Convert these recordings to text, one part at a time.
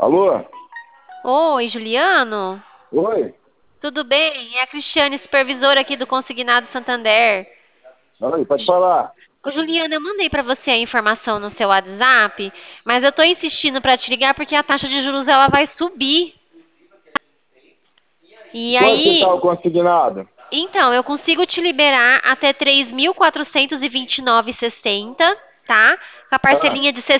Alô? Oi, Juliano. Oi? Tudo bem? É a Cristiane, supervisora aqui do Consignado Santander. Oi, pode falar. Ô, Juliano, eu mandei para você a informação no seu WhatsApp, mas eu tô insistindo para te ligar porque a taxa de juros ela vai subir. E Quanto que tá o aí, consignado? então, eu consigo te liberar até 3.429,60, tá? Com a Ah, parcelinha de R$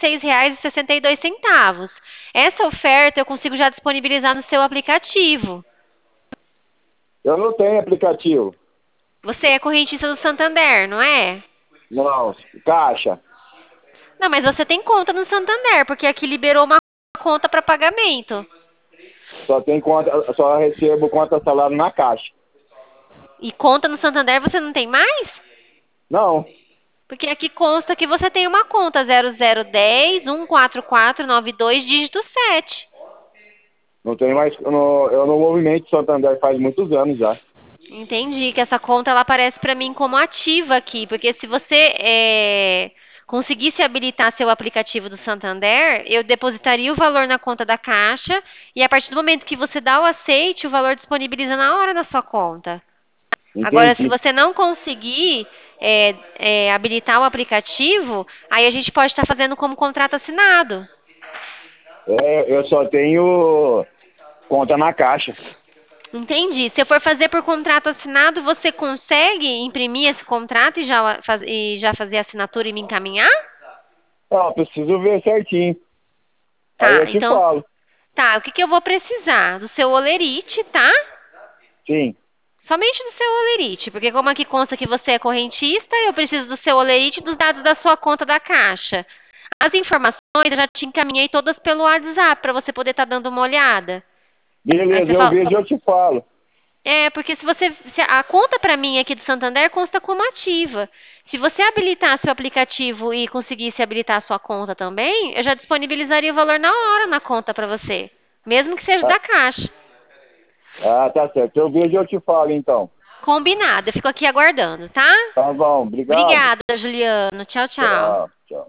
66,62. Essa oferta eu consigo já disponibilizar no seu aplicativo. eu não tenho aplicativo. Você é correntista do Santander, não é? Não, caixa. Não, mas você tem conta no Santander, porque aqui liberou uma conta para pagamento. Só tem conta, só recebo conta salário na caixa. E conta no Santander você não tem mais? Não, Porque aqui consta que você tem uma conta 0010 14492 dígito 7. não tenho mais. Eu não movimento Santander faz muitos anos já. Entendi que essa conta ela aparece para mim como ativa aqui, porque se você conseguisse habilitar seu aplicativo do Santander, eu depositaria o valor na conta da Caixa e a partir do momento que você dá o aceite, o valor disponibiliza na hora na sua conta. Agora, se Entendi. você não conseguir habilitar o aplicativo, aí a gente pode estar fazendo como contrato assinado. É, eu só tenho conta na caixa. Entendi. Se eu for fazer por contrato assinado, você consegue imprimir esse contrato e já fazer a assinatura e me encaminhar? Ah, preciso ver certinho. Aí eu Tá, te então, falo. tá. O que que eu vou precisar? Do seu olerite, tá? Sim. Somente do seu olerite, porque como aqui consta que você é correntista, eu preciso do seu olerite e dos dados da sua conta da Caixa. As informações eu já te encaminhei todas pelo WhatsApp para você poder estar dando uma olhada. Aí Beleza, você eu fala, vejo e eu te falo. porque se a conta para mim aqui do Santander consta como ativa. Se você habilitar seu aplicativo e conseguisse habilitar a sua conta também, eu já disponibilizaria o valor na hora na conta para você, mesmo que seja Ah, da Caixa. tá certo. Eu vejo e eu te falo então. Combinado, eu fico aqui aguardando, tá? Tá bom, obrigado. Obrigada, Juliano. Tchau, tchau. Tchau, tchau.